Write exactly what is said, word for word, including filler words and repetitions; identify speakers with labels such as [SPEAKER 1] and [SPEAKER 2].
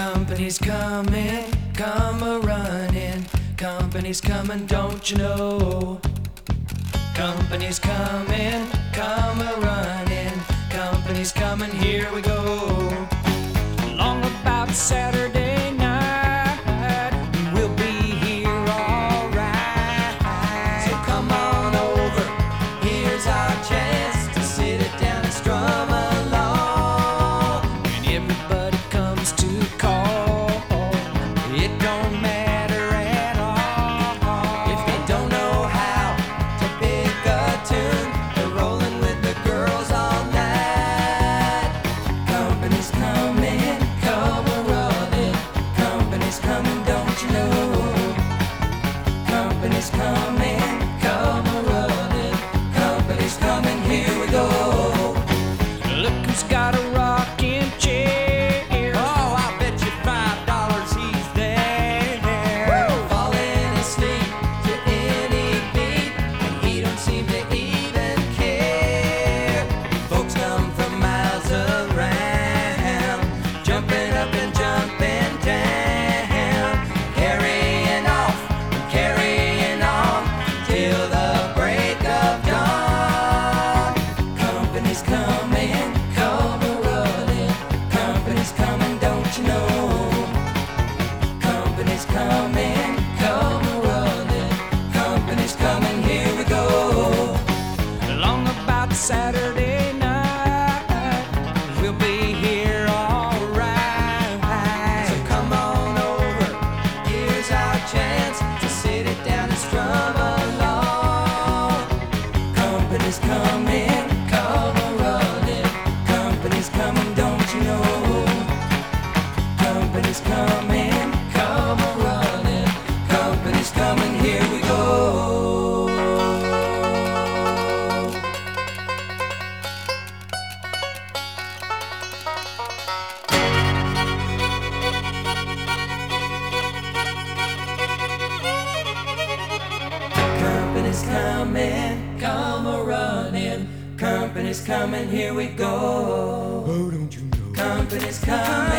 [SPEAKER 1] Company's coming, come a running. Company's coming, don't you know? Company's coming, come a running. Company's coming, here we go. Long about Saturday night, we'll be here alright. So come on over, here's our chance to sit it down and strum along. When everybody comes to call, it don't matter at all. If they don't know how to pick a tune, they're rolling with the girls all night. Company's coming, come a running. Company's coming, don't you know? Company's coming, come a running. Company's coming, here we go. Look who's got a rocking chair. Oh, I bet you five dollars he's there. Woo! Falling asleep to any beat, and he don't seem to even care. Folks come from miles around, jumping up and jumping down, carrying off and carrying on till the break of dawn. Company's coming, come a running. Company's coming, don't you know? Company's coming, come a running. Company's coming, here we go. Long about Saturday night, we'll be here alright. So come on over, here's our chance to sit it down and strum along. Company's coming, come a running. Company's coming, don't you know? Company's coming, come a running. Company's coming, here we go. Company's coming, come a running. Company's coming, here we go. Oh, don't you know? Company's coming.